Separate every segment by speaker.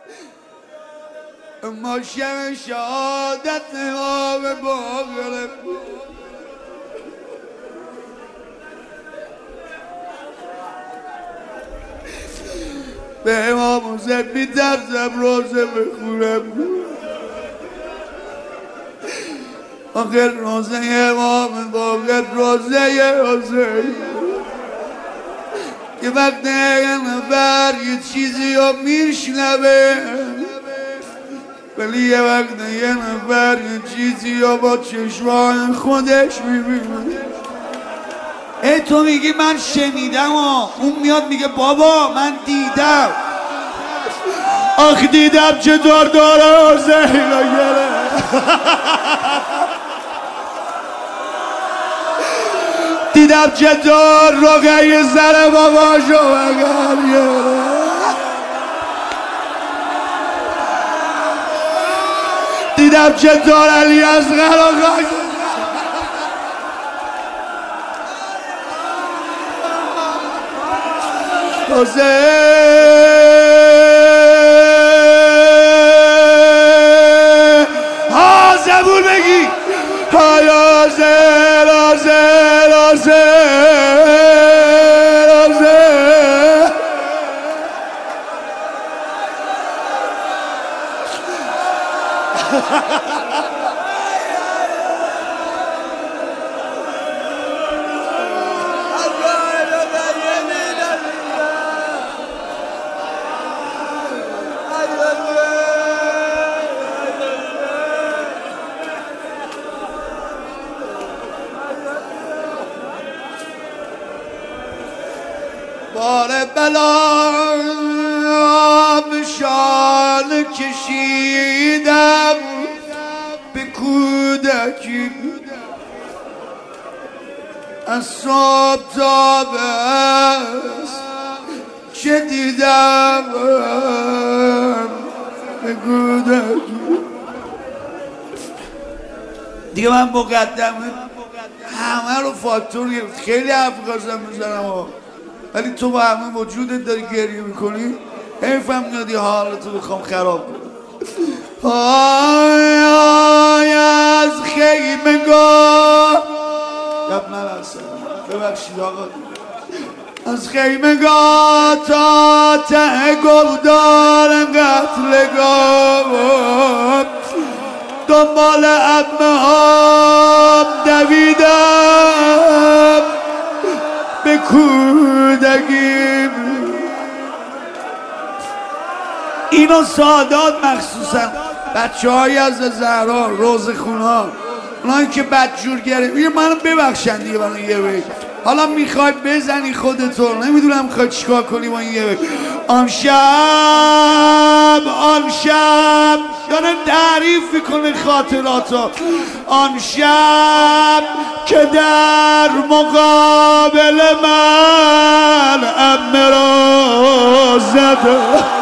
Speaker 1: ما شب شهادت آب باقره به امام حسین میترسم روزه بخورم. آخر روزه امام باقر روزه حسین که وقتی یه نفر یه چیزی رو میشنوه ولی یه وقتی یه نفر یه چیزی رو با چشمان خودش میبینه. ای تو میگی من شنیدم اون میاد میگه بابا من دیدم. آخ دیدم چطور داره حسین رو گره. دیدم چطور رقیه سر باباشو بگر گره. دیدم چطور علی اصغر رو خاک حسین ها زبون بگی های حسین حسین حسین حسین. بار بلا شان کشیدم به کودکی از صبح تا بس چه دیدم به کودکی. دیگه من مقدمه همه رو فاکتور گرفت. خیلی حرف خواستم میزنم ولی تو با همه وجودت داری گریه میکنی. حیفم میاد یه حالتو بخوام خراب کنم. آی از خیمگاه گپ نرسم ببخشید آقا. از خیمگاه تا ته گلدار قتلگاه دنبال عمه ها دویدم به کودکیم. اینو سادات مخصوصا بچه های از زهرا روزخونا اونایی که بدجور گرفت منو ببخشن دیگه برای یه وی. حالا میخوای بزنی خودتو نمیدونم میخوای چیکار کنی با این یه وی. آن شب داره تعریف میکنه خاطراتو. آن شب که در مقابل من عمه را زد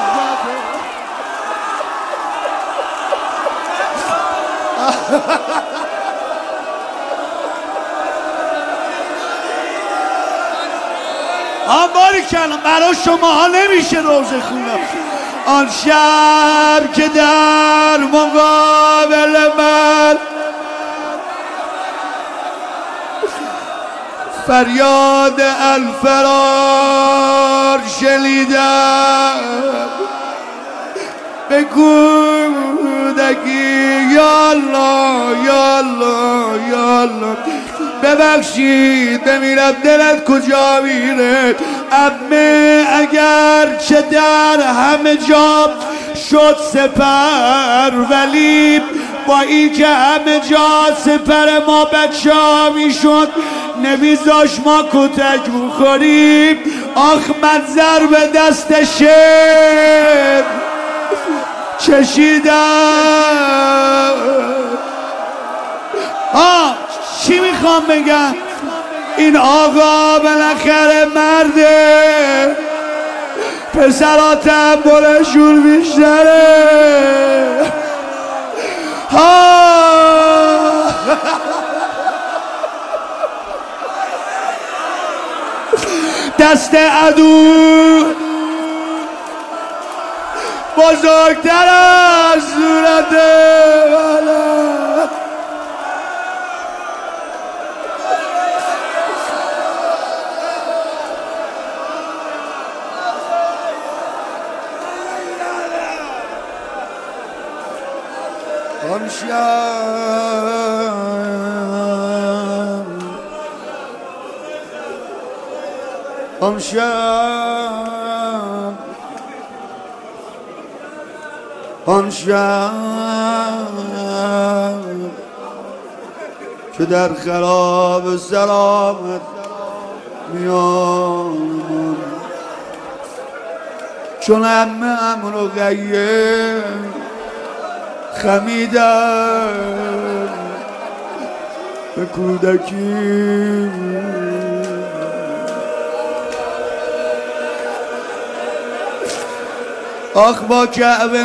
Speaker 1: باری کردم برای شما ها نمیشه روزه خونم. آن شب که در مقابل من فریاد الفرار شنیدم به کودکی. یا الله یا الله یا الله ببخشید بمیرم دلت کجا میره. عمه اگر چه در همه جا شد سپر ولی با این که همه جا سپر ما بچه ها میشد نمیذاش ما کتک بخوریم. آخ من ضرب دست شعر چشیدم. چی میخوام بگم؟ این آقا بالاخره مرده پسرها تحملشون بیشتره. دست عدو بزرگتر از صورت آن شب که در خراب سلامت میان چون عمه رو غیر خمیدم به کودکی آخ با کعبه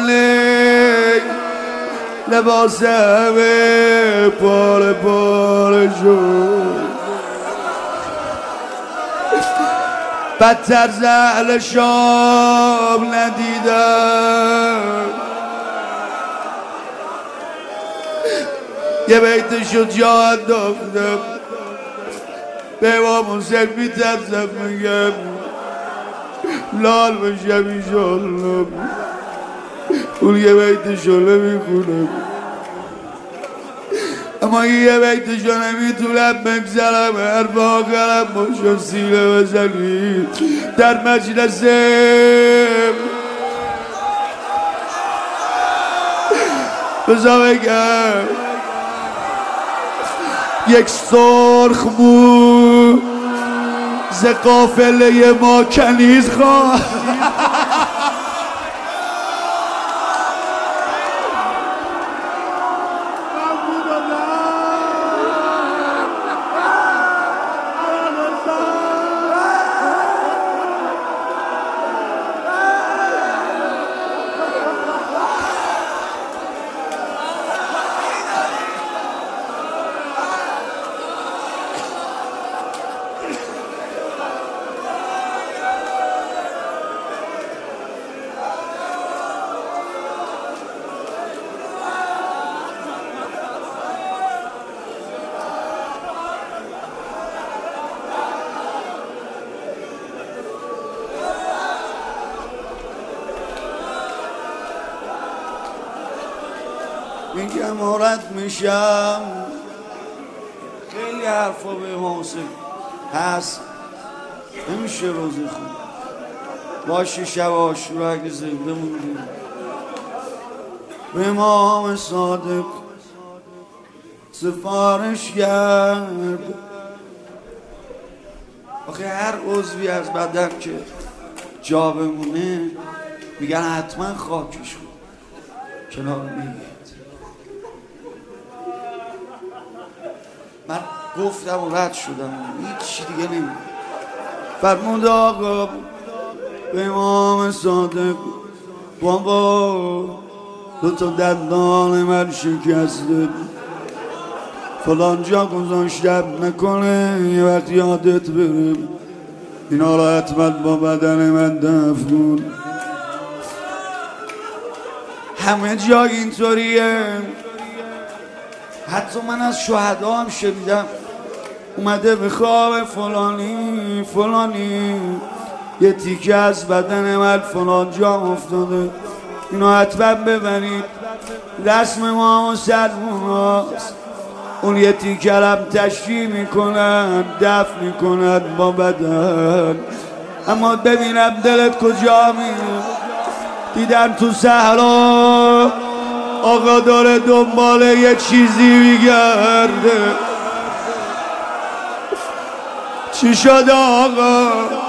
Speaker 1: لباس همه پاره پاره شد بدتر ز اهل شام ندیدم یه بیتشو جا انداختم به امام حسین میترسم میگم لال بشم ایشالله اون یه بیتشو نمیخونم اما یه بیتشو نمیتونم بگذرم حرف آخرم باشو سینه بزنی در مجلسم بذار بگم یک سرخ مو ز قافله ما کنیز خواه میگم رد میشم خیلی حرفا به حسین هست نمیشه روزی خون باشه شب عاشورا اگه زنده موندیم به امام صادق سفارش کرد آخه هر عضوی از بدن که جا بمونه میگن حتما خاکش کن کنار میگید من گفتم و رد شدم هیچی دیگه نمیگم فرمود آقا به امام صادق بابا دوتا دندان من شکسته فلان جا گذاشتم نکنه یه وقت یادت برم اینا را حتما با بدن من دفن همه جا اینطوریه حتی من از شهدا هم شنیدم اومده به خواب فلانی فلانی یه تیکه از بدن من فلان جا افتاده اینو حتما ببرید رسم ما مسلمون هاست اون یه تیکه هم تشریح میکنن دفن میکنن با بدن اما ببینم دلت کجا میره دیدم تو صحرا آقا داره دنبال یه چیزی میگرده چی شد آقا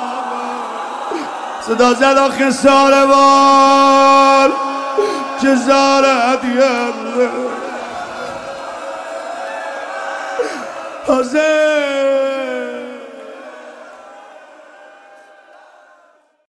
Speaker 1: صدا زد آخه ساروان که زارت گرده حاضر